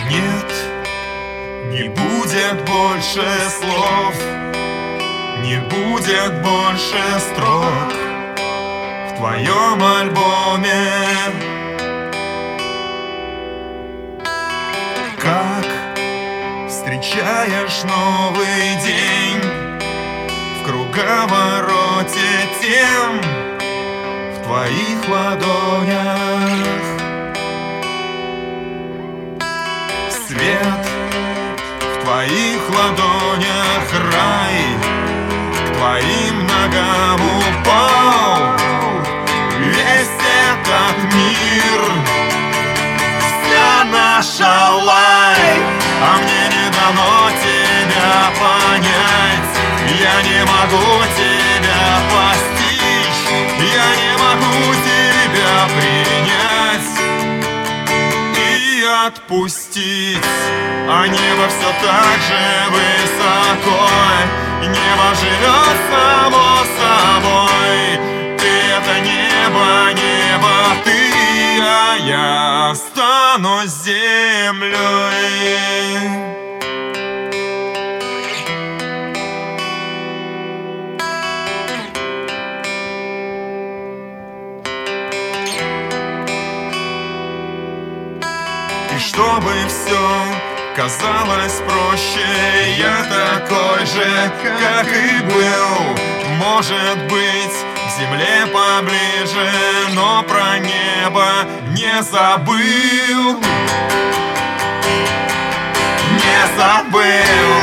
Нет, не будет больше слов, не будет больше строк в твоем альбоме. Как встречаешь новый день в круговороте тем в твоих ладонях? Свет в твоих ладонях, рай к твоим ногам упал. Весь этот мир, вся наша лай, а мне не дано тебя понять. Я не могу тебя постичь, я не могу тебя принять и отпустить. А небо все так же высоко, небо живет само собой. Ты это небо, небо ты, а я останусь землей. И чтобы все казалось проще, я такой же, как и был. Может быть, к земле поближе, но про небо не забыл. Не забыл.